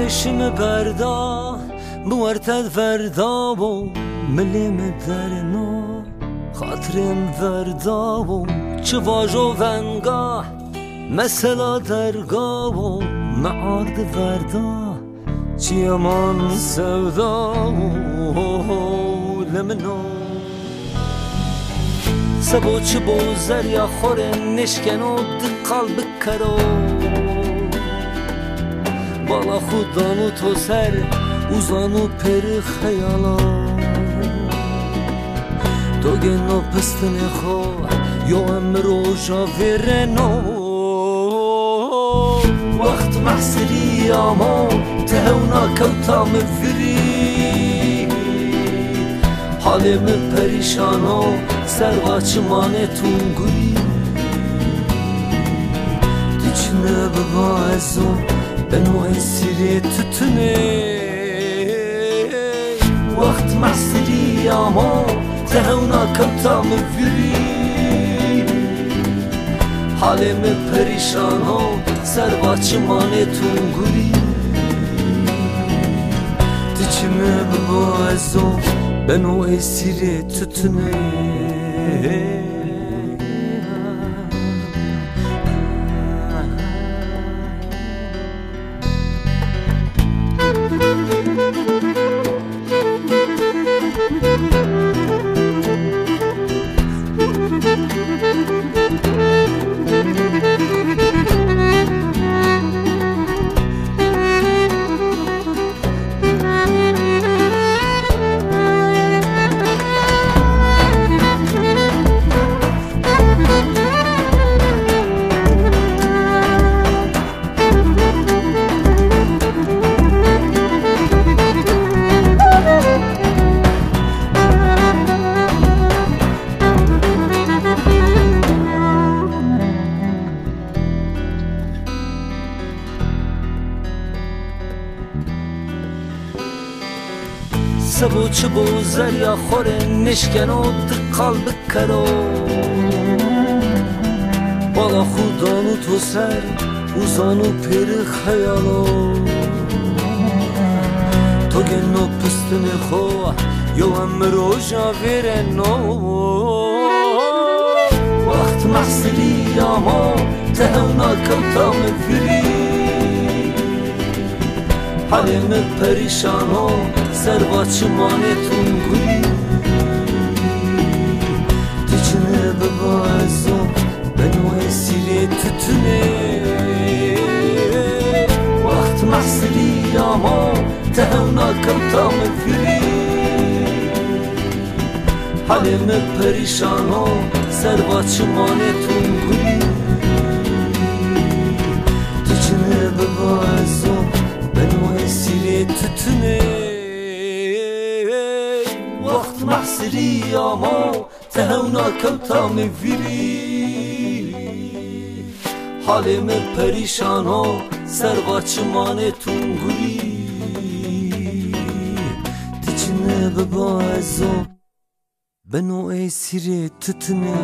چشم بردا مورتد فردا و ملیم درنا خاطرم وردا و چه واژ و ونگاه مثلا درگاه و معارد وردا چی امان سودا و لمنو سبو چه بوزر یا خوره نشکن و دی قلب کرو بالا خودانو تو سر uzanıp peri hayala Dogeno pestene kho yo emro javereno Waqt mahsiri ama tehuna kavtam viri Halim perişano servaçmane tunguri Diçne bevazo ben o esiri tutune وقت محصری اما تهونا کمتام ویری حالم پریشان ها سر باچمان تونگوری دیچمه ببازو بنو اسیر تتونه سبو چه بوزر یا خوره نشکن و دی قلب کرو بالا خودانو تو سر uzanı peri hayalo تو گنو پستنه خو یو امرو جاورنو وقت محصلی اما تهونا کمتام ویری حالم پریشان ها سر باچمان تونگوری دیچنه ببازو بنو اسیر تتونه وقت محصلی اما تهونا کمتام ویری حالم پریشان ها سر باچمان تونگوری دیچنه ببازو بنو اسیر تتونه وقت محصری اما تهونا کمتام ویری حالم پریشان ها سر باچمان تونگوری دیچنه ببازو بنو اسیر تتونه